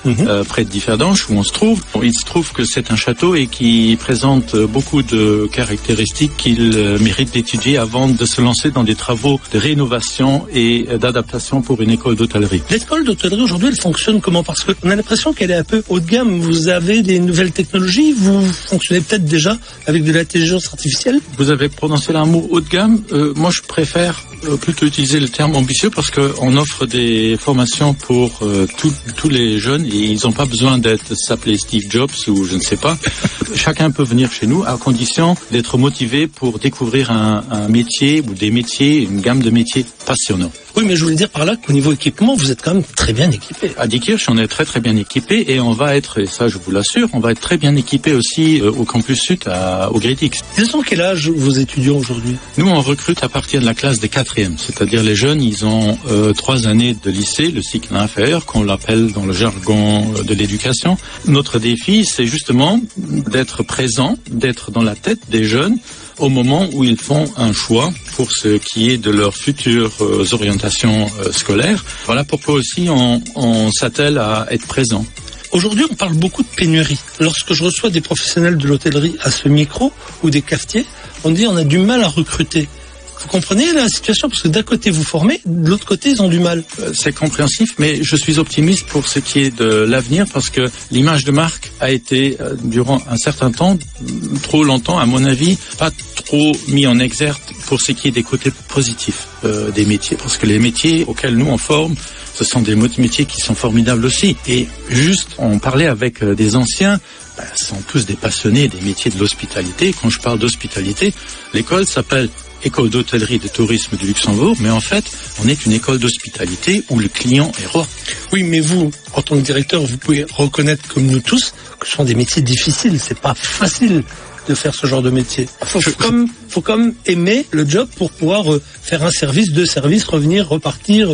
près de Differdange, où on se trouve. Il se trouve que c'est un château et qui présente beaucoup de caractéristiques qu'il mérite d'étudier avant de se lancer dans des travaux de rénovation et d'adaptation pour une école d'hôtellerie. L'école d'hôtellerie aujourd'hui, elle fonctionne comment? Parce qu'on a l'impression qu'elle est un peu haut de gamme. Vous avez des nouvelles technologies, vous fonctionnez peut-être déjà avec de l'intelligence artificielle. Vous avez prononcé un mot haut de gamme. Moi, je préfère plutôt utiliser le terme ambitieux parce qu'on offre des formations pour tous les jeunes et ils n'ont pas besoin d'être s'appeler Steve Jobs ou je ne sais pas. Chacun peut venir chez nous à condition d'être motivé pour découvrir un métier ou des métiers, une gamme de métiers passionnants. Oui, mais je voulais dire par là qu'au niveau équipement, vous êtes quand même très bien équipé. À Diekirch, on est très très bien équipé et on va être, et ça je vous l'assure, on va être très bien équipé aussi au campus sud, au Gritix. Ils ont quel âge vos étudiants aujourd'hui? Nous, on recrute à partir de la classe des 4e, c'est-à-dire les jeunes, ils ont 3 années de lycée, le cycle inférieur, qu'on l'appelle dans le jargon de l'éducation. Notre défi, c'est justement d'être présent, d'être dans la tête des jeunes au moment où ils font un choix pour ce qui est de leurs futures orientations scolaires. Voilà pourquoi aussi on s'attelle à être présent. Aujourd'hui, on parle beaucoup de pénurie. Lorsque je reçois des professionnels de l'hôtellerie à ce micro ou des cafetiers, on dit on a du mal à recruter. Vous comprenez la situation? Parce que d'un côté vous formez, de l'autre côté ils ont du mal. C'est compréhensif, mais je suis optimiste pour ce qui est de l'avenir parce que l'image de marque a été, durant un certain temps, trop longtemps, à mon avis, pas trop mis en exergue pour ce qui est des côtés positifs des métiers. Parce que les métiers auxquels nous on forme, ce sont des métiers qui sont formidables aussi. Et juste, on parlait avec des anciens, ce sont tous des passionnés des métiers de l'hospitalité. Quand je parle d'hospitalité, l'école s'appelle École d'hôtellerie et de tourisme du Luxembourg, mais en fait, on est une école d'hospitalité où le client est roi. Oui, mais vous, en tant que directeur, vous pouvez reconnaître, comme nous tous, que ce sont des métiers difficiles. C'est pas facile de faire ce genre de métier. Faut comme aimer le job pour pouvoir faire un service, 2 services, revenir, repartir.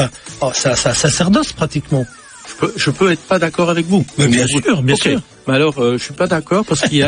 Ça sacerdoce pratiquement. Je peux être pas d'accord avec vous. Mais bien sûr. Mais alors, je suis pas d'accord parce qu'il y a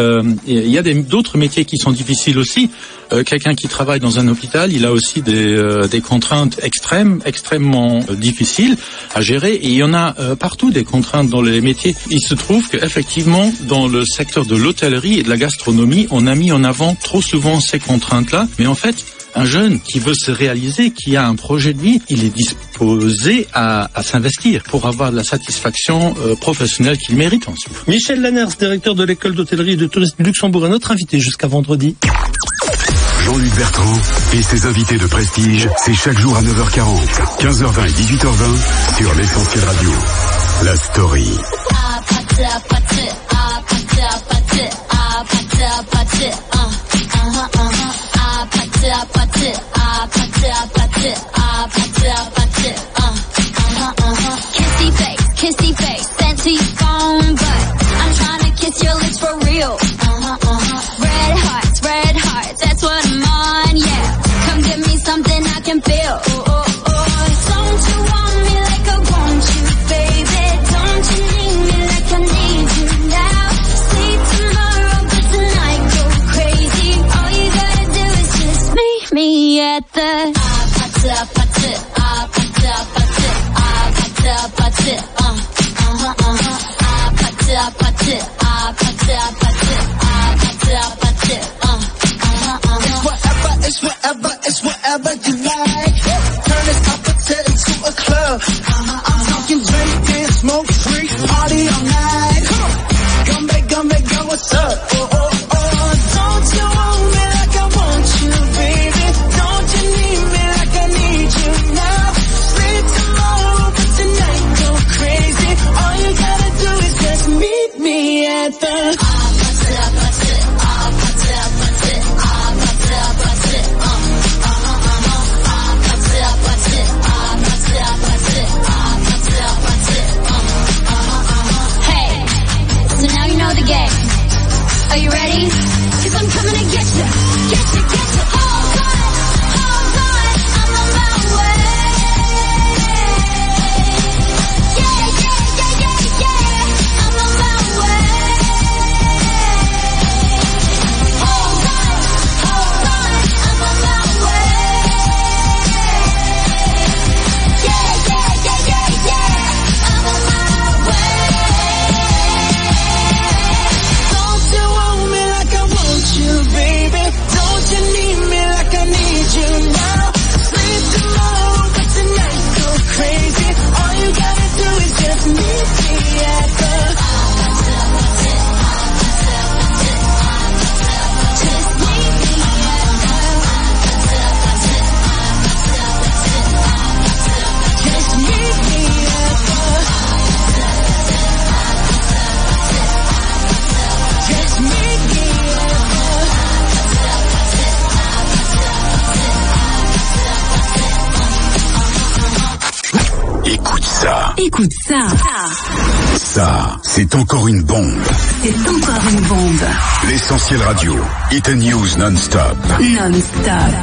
d'autres métiers qui sont difficiles aussi. Quelqu'un qui travaille dans un hôpital, il a aussi des contraintes extrêmement difficiles à gérer. Et il y en a partout des contraintes dans les métiers. Il se trouve qu'effectivement, dans le secteur de l'hôtellerie et de la gastronomie, on a mis en avant trop souvent ces contraintes-là. Mais en fait, un jeune qui veut se réaliser, qui a un projet de vie, il est disposé à s'investir pour avoir la satisfaction professionnelle qu'il mérite ensuite. Michel Lanners, directeur de l'école d'hôtellerie et de tourisme du Luxembourg, est notre invité jusqu'à vendredi. Jean-Luc Bertrand et ses invités de prestige, c'est chaque jour à 9h40, 15h20 et 18h20 sur l'Essentiel Radio. La story. Kissy face, sent to your phone, but I'm trying to kiss your lips for real. Red hearts, that's what I'm on, yeah. Come give me something I can feel. Don't you want me like I want you, baby? Don't you need me like I need you now? Sleep tomorrow, but tonight go crazy. All you gotta do is just meet me at the It's whatever you like. Turn this opposite into a club. I'm talking drinking, smoke free, party all night. Come back, what's up? Don't you want me like I want you, baby? Don't you need me like I need you now? Sleep tomorrow, but tonight go crazy. All you gotta do is just meet me at the Écoute ça. Ça, c'est encore une bombe. C'est encore une bombe. L'Essentiel Radio. Hit and News non-stop. Non-stop.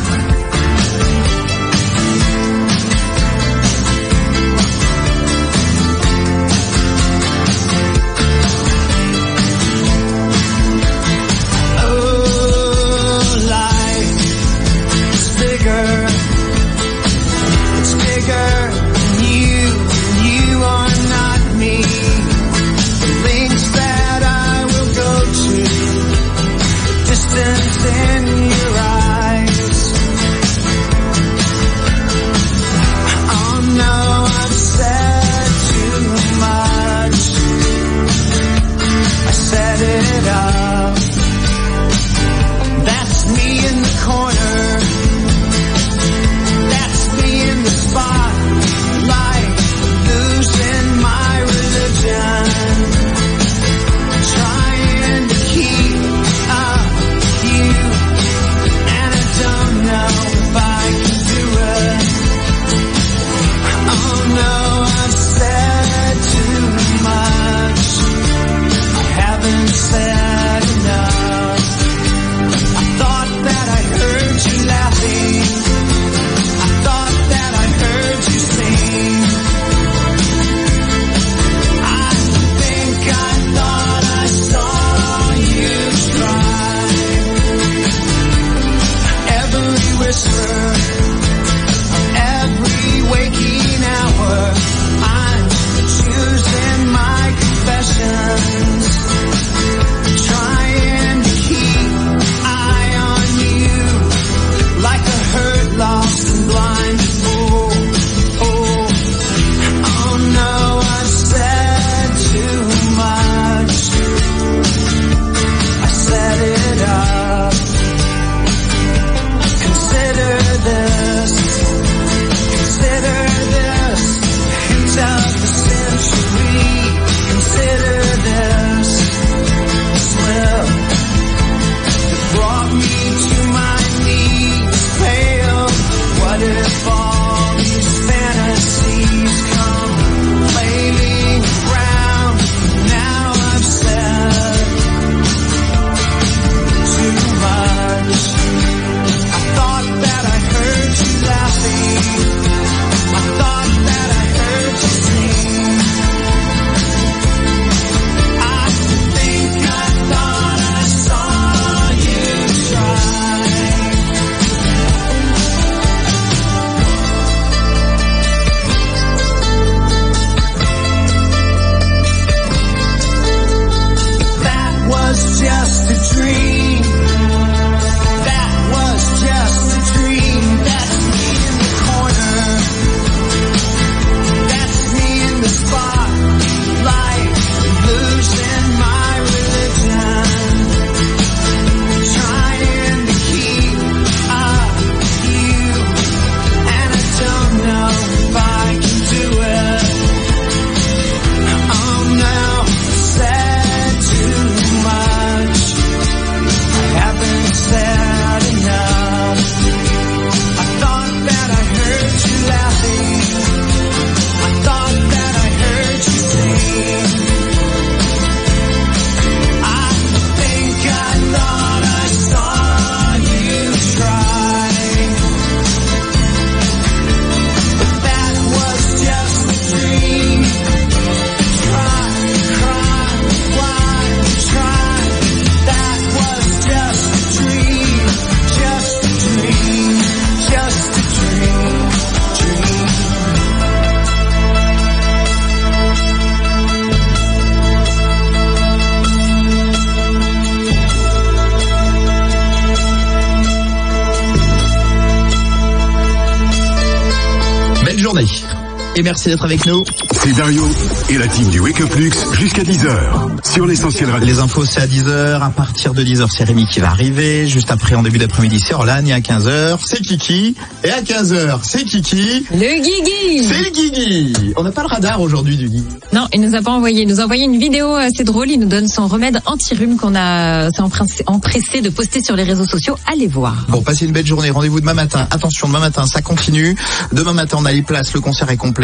Et merci d'être avec nous. C'est Dario et la team du Wake Up Lux jusqu'à 10h sur l'Essentiel Radio. Les infos, c'est à 10h. À partir de 10h, c'est Rémi qui va arriver. Juste après, en début d'après-midi, c'est Orlan. Et à 15h, c'est Kiki. Et à 15h, c'est Kiki. Le Guigui. C'est le Guigui. On n'a pas le radar aujourd'hui du Guigui. Non, il nous a pas envoyé. Il nous a envoyé une vidéo assez drôle. Il nous donne son remède anti-rhume qu'on a empressé de poster sur les réseaux sociaux. Allez voir. Bon, passez une belle journée. Rendez-vous demain matin. Attention, demain matin, ça continue. Demain matin, on a les places. Le concert est complet.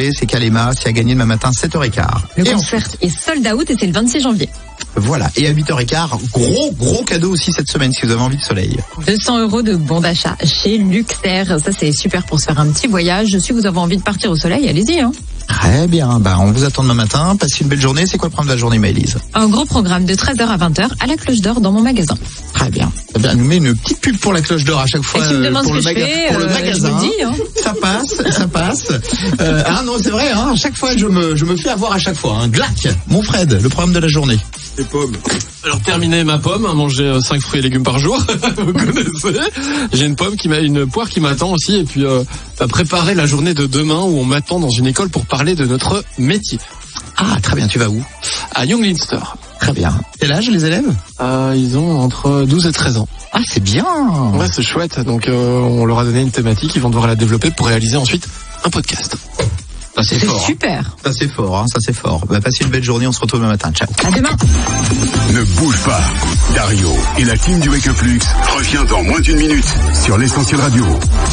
jouer, c'est Kalema, c'est à gagner demain matin 7h15. Le concert est sold out et c'est le 26 janvier. Voilà, et à 8h15, gros cadeau aussi cette semaine si vous avez envie de soleil. 200 € de bon d'achat chez Luxair, ça c'est super pour se faire un petit voyage. Si vous avez envie de partir au soleil, allez-y. Très bien, on vous attend demain matin, passez une belle journée. C'est quoi le programme de la journée, Maëlys? Un gros programme de 13h à 20h à la Cloche d'Or dans mon magasin. Très bien. Eh bien, nous met une petite pub pour la Cloche d'Or à chaque fois. Et tu me demandes pour ce que je fais, pour le magasin. je me dis, Ça passe. Non, c'est vrai, à chaque fois je me fais avoir à chaque fois. Glac, mon Fred, le programme de la journée. Les pommes. Alors terminer ma pomme, manger 5 fruits et légumes par jour, vous connaissez. J'ai une poire qui m'attend aussi, et puis préparer la journée de demain où on m'attend dans une école pour parler de notre métier. Ah, très bien, tu vas où? À Young Leinster. Très bien. Quel âge les élèves? Ils ont entre 12 et 13 ans. Ah, c'est bien. Ouais, c'est chouette. Donc on leur a donné une thématique, ils vont devoir la développer pour réaliser ensuite un podcast. Ça, c'est fort. Super. Ça c'est fort, ça c'est fort. Passez une belle journée, on se retrouve demain matin. Ciao. À demain. Ne bouge pas. Dario et la team du Wake Up Lux revient dans moins d'une minute sur l'Essentiel Radio.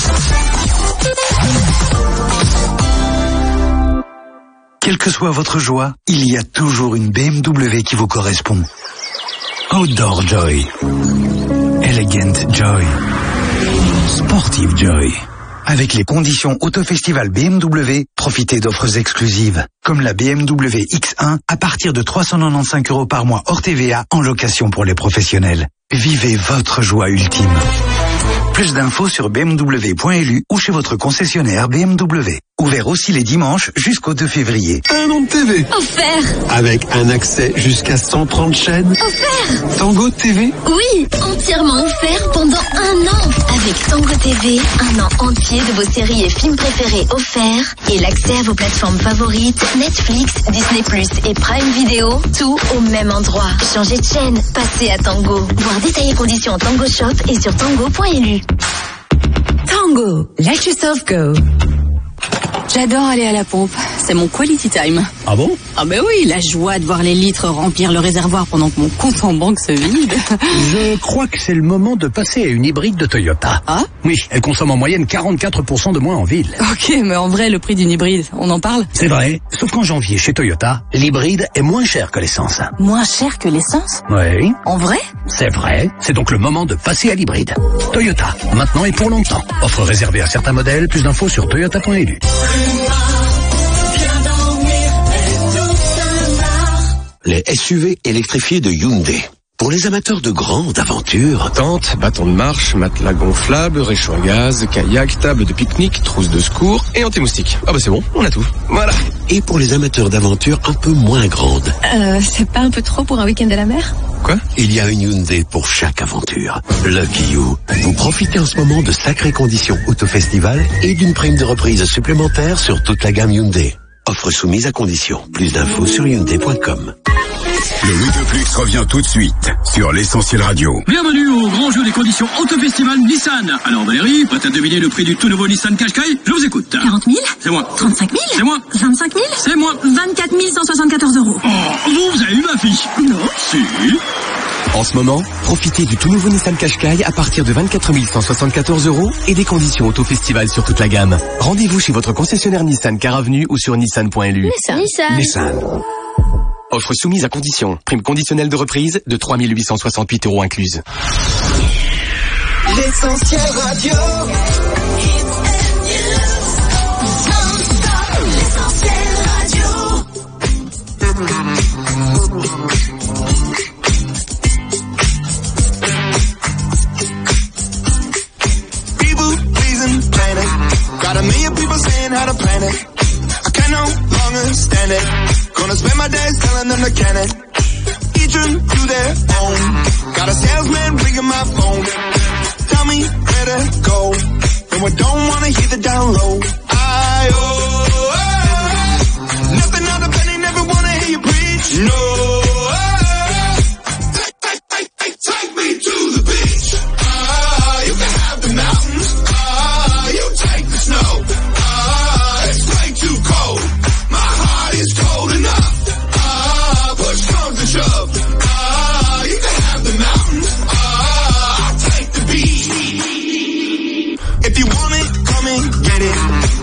Quelle que soit votre joie, il y a toujours une BMW qui vous correspond. Outdoor Joy, Elegant Joy, Sportive Joy. Avec les conditions Autofestival BMW, profitez d'offres exclusives, comme la BMW X1 à partir de 395 € par mois hors TVA en location pour les professionnels. Vivez votre joie ultime. Plus d'infos sur bmw.lu ou chez votre concessionnaire BMW. Ouvert aussi les dimanches jusqu'au 2 février. Un an de TV. Offert. Avec un accès jusqu'à 130 chaînes. Offert. Tango TV. Oui, entièrement offert pendant 1 an. Avec Tango TV, 1 an entier de vos séries et films préférés offerts. Et l'accès à vos plateformes favorites, Netflix, Disney+, et Prime Video. Tout au même endroit. Changez de chaîne, passez à Tango. Voir détaillés conditions en Tango Shop et sur tango.lu. Tango, let yourself go. J'adore aller à la pompe, c'est mon quality time. Ah bon? Ah ben oui, la joie de voir les litres remplir le réservoir pendant que mon compte en banque se vide. Je crois que c'est le moment de passer à une hybride de Toyota. Ah? Oui, elle consomme en moyenne 44% de moins en ville. Ok, mais en vrai, le prix d'une hybride, on en parle? C'est vrai, sauf qu'en janvier, chez Toyota, l'hybride est moins cher que l'essence. Moins cher que l'essence? Oui. En vrai? C'est vrai, c'est donc le moment de passer à l'hybride. Toyota, maintenant et pour longtemps. Offre réservée à certains modèles, plus d'infos sur toyota.lu. Les SUV électrifiés de Hyundai. Pour les amateurs de grandes aventures... Tente, bâton de marche, matelas gonflable, réchaud à gaz, kayak, table de pique-nique, trousse de secours et anti-moustique. Ah bah c'est bon, on a tout. Voilà. Et pour les amateurs d'aventures un peu moins grandes... C'est pas un peu trop pour un week-end à la mer? Quoi? Il y a une Hyundai pour chaque aventure. Lucky You. Vous profitez en ce moment de sacrées conditions Autofestival et d'une prime de reprise supplémentaire sur toute la gamme Hyundai. Offre soumise à condition. Plus d'infos sur Hyundai.com. Le Wake Up Lux revient tout de suite sur l'Essentiel Radio. Bienvenue au grand jeu des conditions Autofestival Nissan. Alors Valérie, prête à deviner le prix du tout nouveau Nissan Qashqai? Je vous écoute. 40 000? C'est moi. 35 000? C'est moi. 25 000? C'est moi. 24 174 €. Oh, vous avez eu ma fiche? Non. Si. En ce moment, profitez du tout nouveau Nissan Qashqai à partir de 24 174 € et des conditions Autofestival sur toute la gamme. Rendez-vous chez votre concessionnaire Nissan Car Avenue ou sur nissan.lu. Nissan. Offre soumise à condition. Prime conditionnelle de reprise de 3 868 € incluse. L'Essentiel Radio. L'Essentiel Radio. People pleasing planet. Got a million people saying how to plan it. I can no longer stand it. Gonna spend my days telling them to can it. Each one to their own. Got a salesman ringing my phone. Tell me where to go. And we don't wanna hear the down low. Nothing on the penny, never wanna hear you preach. No. Take me to the beach. You can have the mountains. You take the snow. It's way too cold. My heart is cold enough. Push comes to shove. You can have the mountains. I'll take the beach. If you want it, come and get it.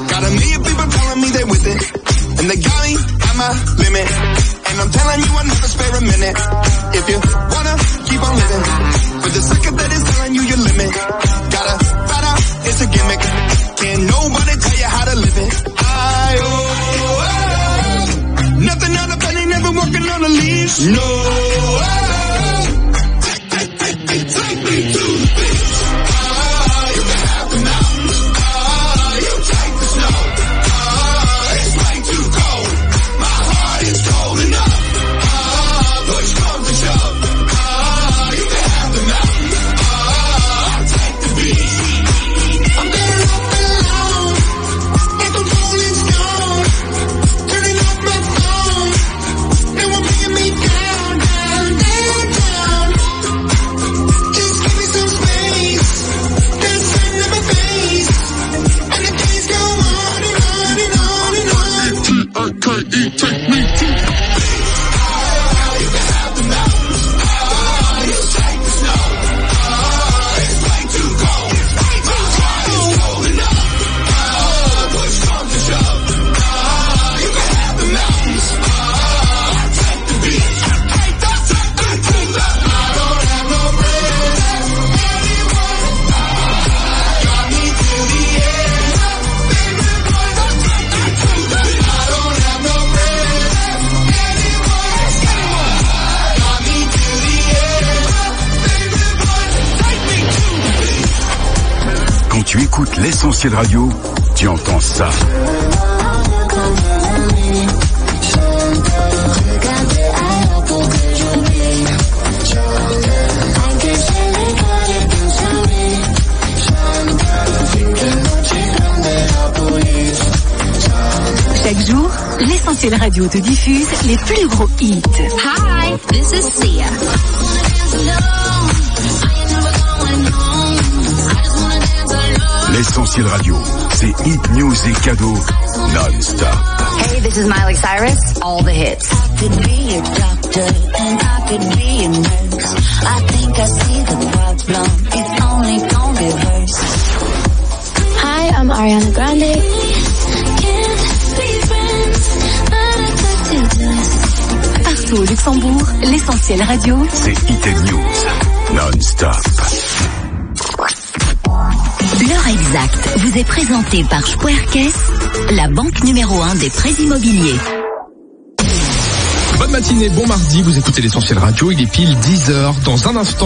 minute. If you wanna keep on living, for the second that is telling you your limit. Gotta find out, it's a gimmick. Can't nobody tell you how to live it. Nothing on the penny, never walking on a leash. No. Take me to the beach. You can have the mountains. You take the snow. It's way too cold. My heart is cold enough. Push comes to shove. You can have the mountains. I'll take the beach. I'm better off alone. Like a rolling stone. Turning off my phone. They were bringing me down, down, down, down. Just give me some space. There's sun in my face. And the days go on and on and on and on. T-I-K-E, take me to the beach. You can have the mountains. You take the snow. It's way too cold. My heart is cold enough. Push comes to shove. You can have the mountains. I'll take the beach. Take me to the. I don't have no bread. Got me to the end. Baby boy, don't take me to the. I don't have no bread. Got me to the end. Baby boy, take me to the. Quand tu écoutes l'Essentiel Radio, tu entends ça. Chaque jour, l'Essentiel Radio te diffuse les plus gros hits. Hi, this is Sia. L'Essentiel Radio, c'est hit news et cadeaux non-stop. Hey, this is Miley Cyrus. All the hits. I could be a doctor and I could be a nurse. I think I see the problem. It's only gonna get worse. Hi, I'm Ariana Grande. Partout au Luxembourg, l'Essentiel Radio, C'est hit and news non-stop. L'heure exacte vous est présentée par Spuerkes, la banque numéro 1 des prêts immobiliers. Bonne matinée, bon mardi, vous écoutez l'Essentiel Radio, il est pile 10h. Dans un instant,